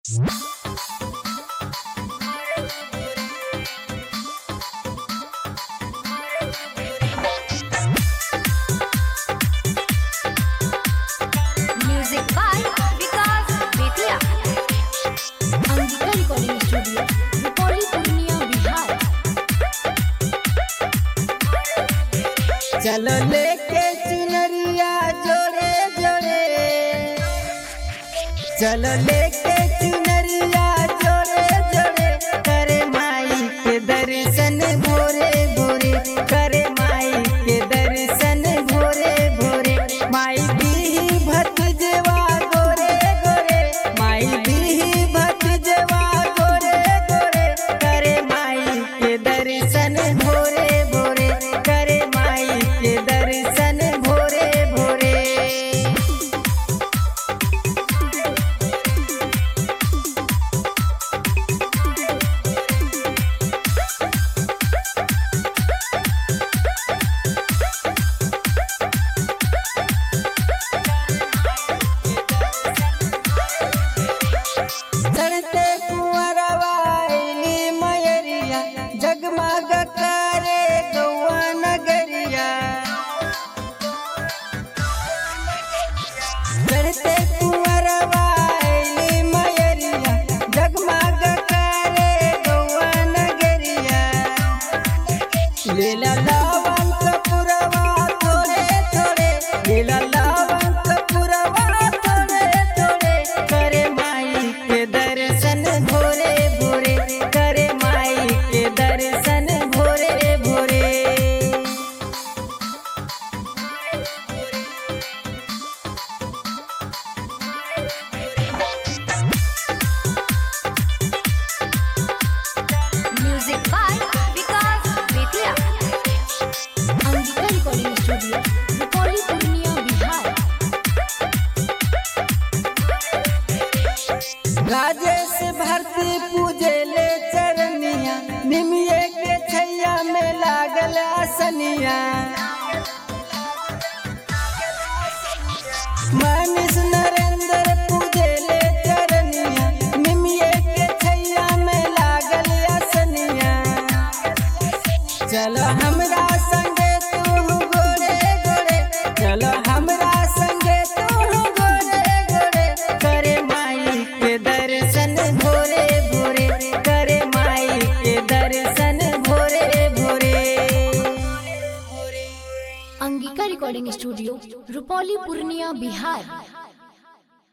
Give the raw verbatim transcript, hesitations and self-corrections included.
Music by Vikas Bethia. Angika Recording Studio, Rupoli, Purnia, Bihar. चलो लेके चुनरिया जोड़े जोड़े, चलो लेके चुनरिया जोड़े जोड़े, करे माई के दर्शन भोरे भोरे, करे माई के दर्शन भोरे भोरे। माई दीही भतीजवा गोरे गोरे, माई दीही भतीजवा गोरे गोरे, करे माई के दर्शन भोरे भोरे, करे माई के दर्शन भोरे भोरे। चढ़ते कुंवरवा अइली मयरिया, जगमग करे गौआ नगरिया। चढ़ते कुंवरवा अइली मयरिया, जगमग करे गौआ नगरिया। लीला लावन कपुरवा थोड़े थोड़े, लीला लावन कपुरवा थोड़े थोड़े, करे माई के दर्शन भोरे भोरे, करे माई के दर्शन भोरे भोरे। Music by Vikas Bethia. Angika Recording Studio, Rupoli, Purnia, Bihar. Rajesh भारती पूजे ले चरनिया, निमिये के छैया में लागल असनिया। मनीष नरेंद्र पूजे ले चरनिया, निमिये के छैया में लागल असनिया। चलो हमरा संगे तू गोरे गोरे, चलो हमरा संगे तू गोरे गोरे, करे माई के दर्शन भोरे भोरे, करे माई के दर्शन भोरे भोरे। Angika Recording Studio, Rupoli, Purnia, Bihar.